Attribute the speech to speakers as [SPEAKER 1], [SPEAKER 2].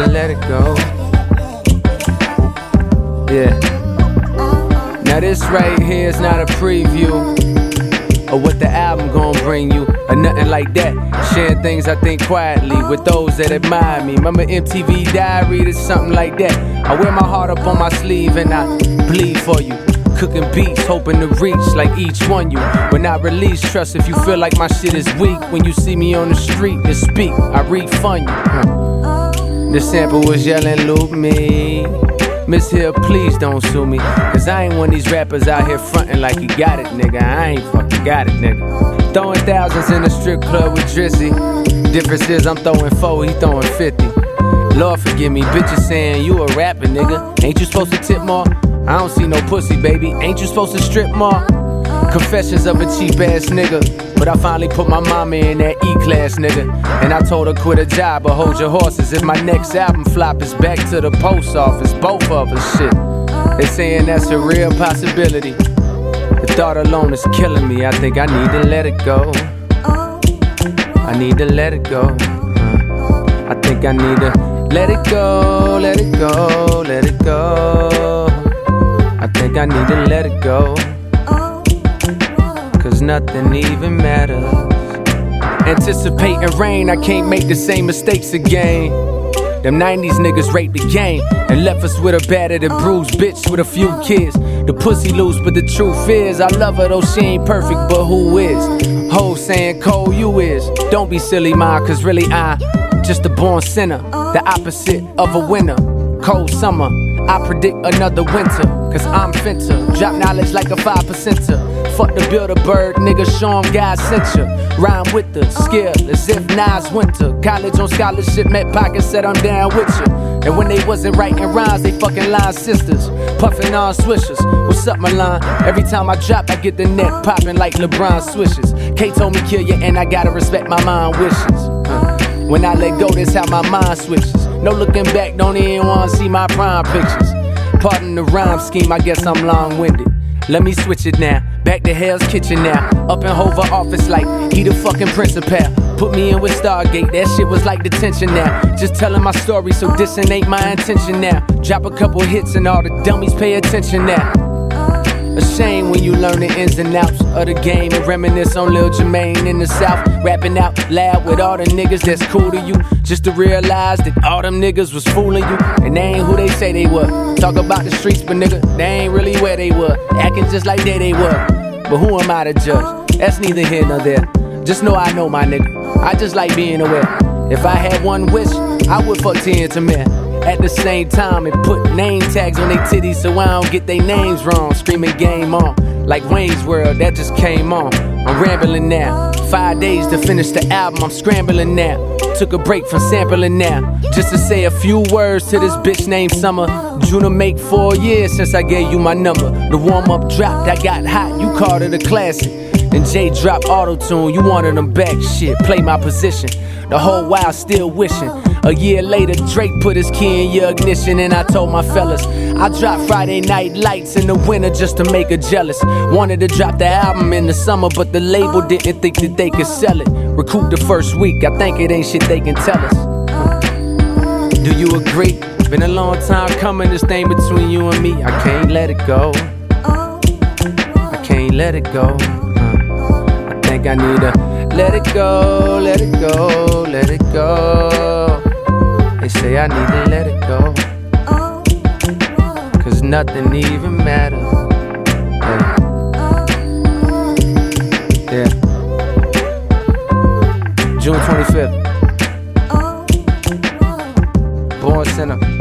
[SPEAKER 1] to let it go. Yeah. Now this right here is not a preview of what the album gon' bring you, or nothing like that. Sharing things I think quietly with those that admire me. Remember MTV Diary, it's something like that. I wear my heart up on my sleeve and I bleed for you. Cooking beats, hoping to reach like each one you. When I release, trust if you feel like my shit is weak. When you see me on the street to speak, I refund you. The sample was yelling, loop me. Miss Hill, please don't sue me. Cause I ain't one of these rappers out here frontin' like you got it, nigga. I ain't fucking got it, nigga. Throwing thousands in a strip club with Drizzy. Difference is I'm throwing 4, he throwing 50. Lord forgive me, bitches saying you a rapper, nigga. Ain't you supposed to tip more? I don't see no pussy, baby. Ain't you supposed to strip more? Confessions of a cheap ass nigga. But I finally put my mama in that E-class, nigga. And I told her quit a job, but hold your horses. If my next album flop, it's back to the post office. Both of us, shit. They saying that's a real possibility. The thought alone is killing me. I think I need to let it go. I need to let it go. I think I need to let it go, let it go, let it go. I think I need to let it go. Cause nothing even matters. Anticipating rain, I can't make the same mistakes again. Them 90s niggas raped the game and left us with a battered and bruised bitch with a few kids. The pussy loose, but the truth is I love her though she ain't perfect, but who is? Ho saying Cole, you is. Don't be silly, ma, cause really I just a born sinner, the opposite of a winner. Cold summer, I predict another winter. Cause I'm finna drop knowledge like a 5%er. Fuck the Build-A-Bird, nigga, show 'em God sent ya. Rhyme with the skill as if Nas winter. College on scholarship, met pockets, said I'm down with ya. And when they wasn't writing rhymes, they fucking line sisters. Puffin' on swishers, what's up Milan? Every time I drop, I get the net poppin' like LeBron swishes. K told me kill ya and I gotta respect my mind wishes. When I let go, that's how my mind switches. No looking back, don't even wanna see my prime pictures. Pardon the rhyme scheme, I guess I'm long-winded. Let me switch it now, back to Hell's Kitchen now. Up in Hoover office like he the fucking principal. Put me in with Stargate, that shit was like detention now. Just telling my story, so dissing ain't my intention now. Drop a couple hits and all the dummies pay attention now. A shame when you learn the ins and outs of the game and reminisce on Lil Jermaine in the South. Rapping out loud with all the niggas that's cool to you. Just to realize that all them niggas was fooling you. And they ain't who they say they were. Talk about the streets, but nigga, they ain't really where they were. Acting just like they were. But who am I to judge? That's neither here nor there. Just know I know my nigga. I just like being aware. If I had one wish, I would fuck 10 to me. At the same time and put name tags on they titties so I don't get they names wrong. Screaming game on, like Wayne's World, that just came on. I'm rambling now, 5 days to finish the album, I'm scrambling now. Took a break from sampling now, just to say a few words to this bitch named Summer. June to make 4 years since I gave you my number. The warm-up dropped, I got hot, you called it a classic. And Jay dropped auto-tune, you wanted them back, shit, play my position. The whole while still wishing. A year later, Drake put his key in your ignition, and I told my fellas, I dropped Friday Night Lights in the winter just to make her jealous. Wanted to drop the album in the summer, but the label didn't think that they could sell it. Recoup the first week, I think it ain't shit they can tell us. Do you agree? Been a long time coming, this thing between you and me, I can't let it go. I can't let it go. I think I need to let it go, let it go, let it go. They say I need to let it go. Cause nothing even matters. Yeah. June 25th. Born Sinner.